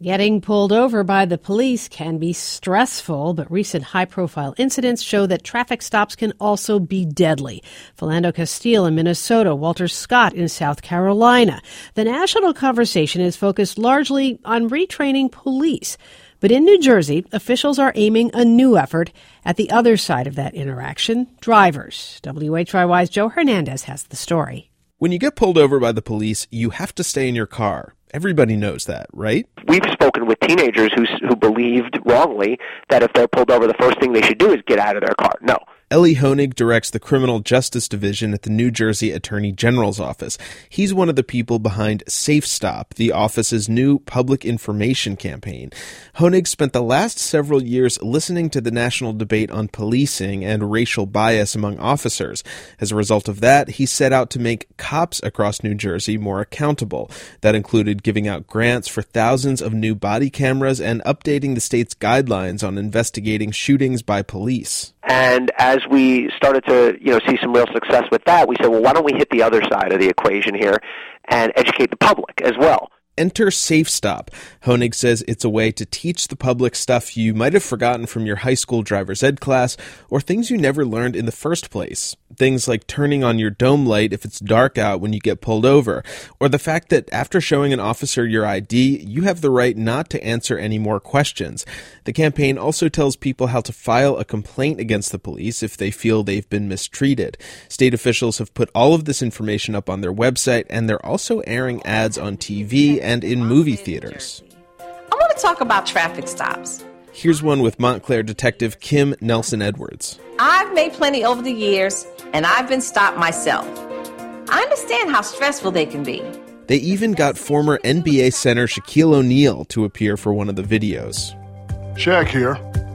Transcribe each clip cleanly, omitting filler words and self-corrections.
Getting pulled over by the police can be stressful, but recent high-profile incidents show that traffic stops can also be deadly. Philando Castile in Minnesota, Walter Scott in South Carolina. The national conversation is focused largely on retraining police. But in New Jersey, officials are aiming a new effort at the other side of that interaction, drivers. WHYY's Joe Hernandez has the story. When you get pulled over by the police, you have to stay in your car. Everybody knows that, right? We've spoken with teenagers who believed wrongly that if they're pulled over, the first thing they should do is get out of their car. No. Elie Honig directs the Criminal Justice Division at the New Jersey Attorney General's office. He's one of the people behind SafeStop, the office's new public information campaign. Honig spent the last several years listening to the national debate on policing and racial bias among officers. As a result of that, he set out to make cops across New Jersey more accountable. That included giving out grants for thousands of new body cameras and updating the state's guidelines on investigating shootings by police. And as we started to, see some real success with that, we said, well, why don't we hit the other side of the equation here and educate the public as well? Enter SafeStop. Honig says it's a way to teach the public stuff you might have forgotten from your high school driver's ed class or things you never learned in the first place. Things like turning on your dome light if it's dark out when you get pulled over, or the fact that after showing an officer your ID, you have the right not to answer any more questions. The campaign also tells people how to file a complaint against the police if they feel they've been mistreated. State officials have put all of this information up on their website, and they're also airing ads on TV and in movie theaters. I want to talk about traffic stops. Here's one with Montclair detective Kim Nelson-Edwards. I've made plenty over the years, and I've been stopped myself. I understand how stressful they can be. They even got former NBA center Shaquille O'Neal to appear for one of the videos. Shaq here.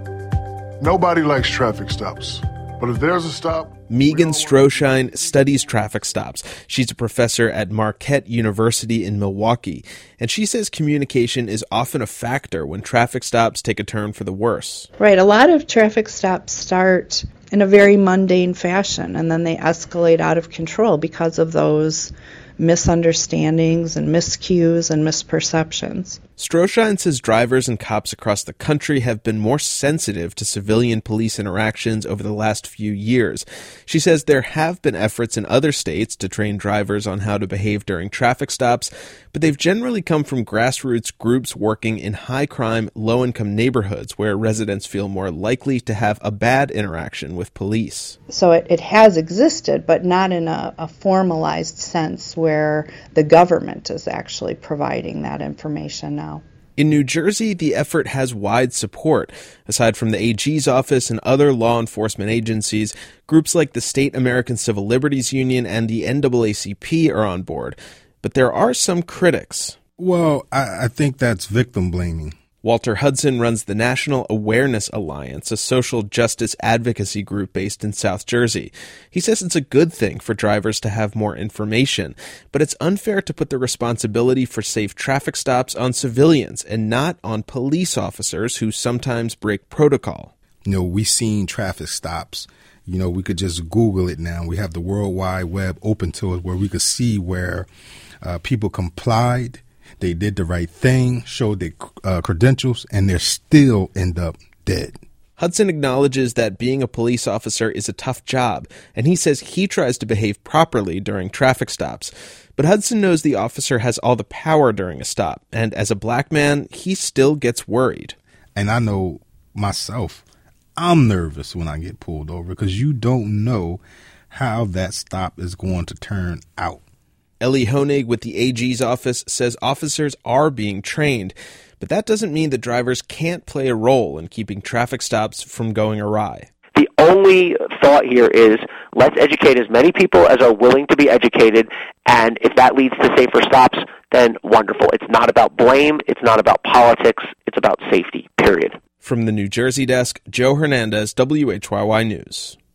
Nobody likes traffic stops, but if there's a stop... Megan Stroshine studies traffic stops. She's a professor at Marquette University in Milwaukee, and she says communication is often a factor when traffic stops take a turn for the worse. Right, a lot of traffic stops start in a very mundane fashion, and then they escalate out of control because of those misunderstandings and miscues and misperceptions. Stroshine says drivers and cops across the country have been more sensitive to civilian-police interactions over the last few years. She says there have been efforts in other states to train drivers on how to behave during traffic stops, but they've generally come from grassroots groups working in high-crime, low-income neighborhoods where residents feel more likely to have a bad interaction with police. So it has existed, but not in a formalized sense where the government is actually providing that information now. In New Jersey, the effort has wide support. Aside from the AG's office and other law enforcement agencies, groups like the State American Civil Liberties Union and the NAACP are on board. But there are some critics. Well, I think that's victim blaming. Walter Hudson runs the National Awareness Alliance, a social justice advocacy group based in South Jersey. He says it's a good thing for drivers to have more information, but it's unfair to put the responsibility for safe traffic stops on civilians and not on police officers who sometimes break protocol. We've seen traffic stops. We could just Google it now. We have the World Wide Web open to us where we could see where people complied. They did the right thing, showed their credentials, and they still end up dead. Hudson acknowledges that being a police officer is a tough job, and he says he tries to behave properly during traffic stops. But Hudson knows the officer has all the power during a stop, and as a black man, he still gets worried. And I know myself, I'm nervous when I get pulled over because you don't know how that stop is going to turn out. Elie Honig with the AG's office says officers are being trained, but that doesn't mean that drivers can't play a role in keeping traffic stops from going awry. The only thought here is let's educate as many people as are willing to be educated, and if that leads to safer stops, then wonderful. It's not about blame. It's not about politics. It's about safety, period. From the New Jersey desk, Joe Hernandez, WHYY News.